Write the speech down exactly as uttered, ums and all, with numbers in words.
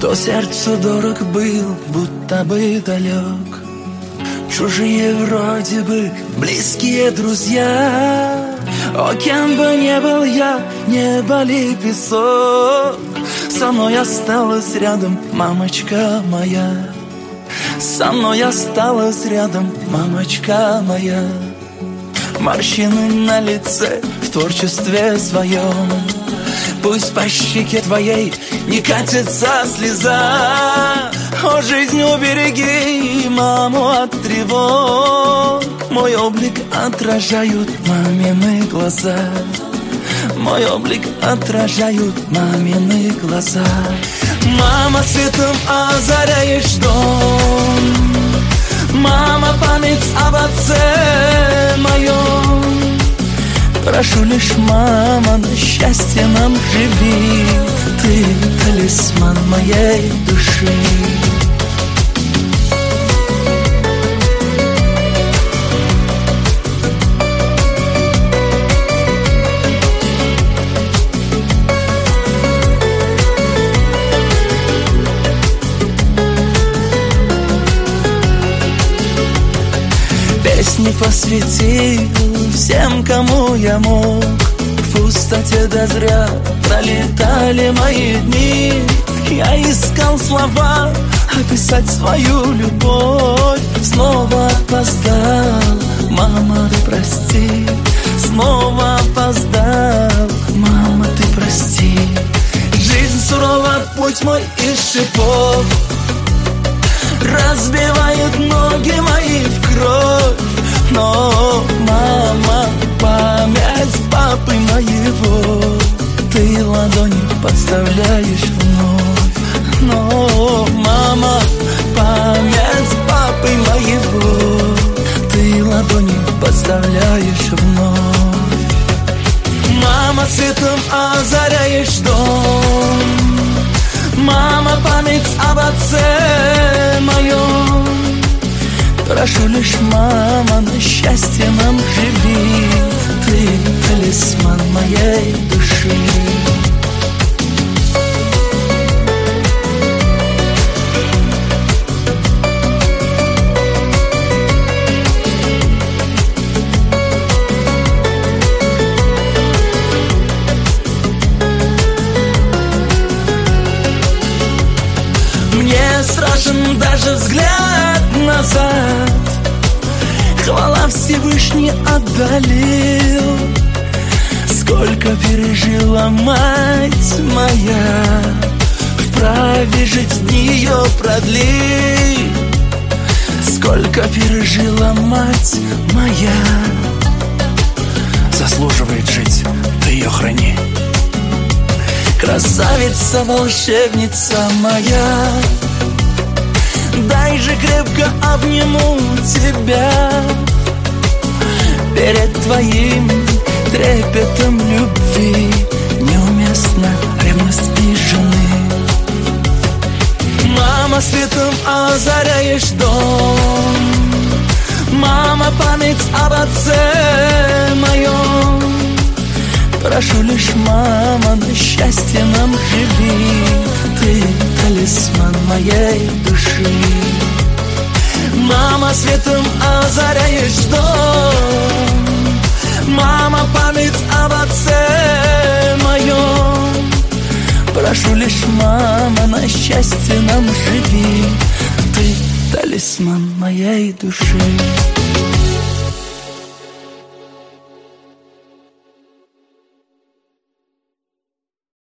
кто сердцу дорог был, будто бы далек. Чужие вроде бы близкие друзья. О, кем бы не был я, небо ли песок, со мной осталась рядом мамочка моя. Со мной осталась рядом мамочка моя. Морщины на лице в творчестве своем, пусть по щеке твоей не катится слеза. О, жизнь, убереги маму от тревог. Мой облик отражают мамины глаза. Мой облик отражают мамины глаза. Мама, светом озаряешь дом. Мама, память об отце моем. Прошу лишь, мама, на счастье нам живи. Ты талисман моей души. Песни посвятил всем, кому я мог. В пустоте дозря пролетали мои дни. Я искал слова описать свою любовь. Снова опоздал, мама, ты прости. Снова опоздал, мама, ты прости. Жизнь сурова, путь мой из шипов разбивает ноги мои в кровь. Но, мама, память папы моего ты ладони подставляешь вновь. Но, мама, память папы моего ты ладони подставляешь вновь. Мама, светом озаряешь дом. Мама, память об отце моем. Прошу лишь, мама, на счастье нам живи. Ты талисман моей души. Мне страшен даже взгляд назад. Хвала Всевышний отдалил. Сколько пережила мать моя, вправе жить дни ее продли. Сколько пережила мать моя, заслуживает жить, ты ее храни. Красавица, волшебница моя, дай же крепко обниму тебя. Перед твоим трепетом любви неуместна ревность и жены. Мама, светом озаряешь дом. Мама, память об отце моем. Прошу лишь, мама, на счастье нам живи. Ты талисман моей души. Мама, светом озаряешь дом. Мама, память об отце моем. Прошу лишь, мама, на счастье нам живи. Ты талисман моей души.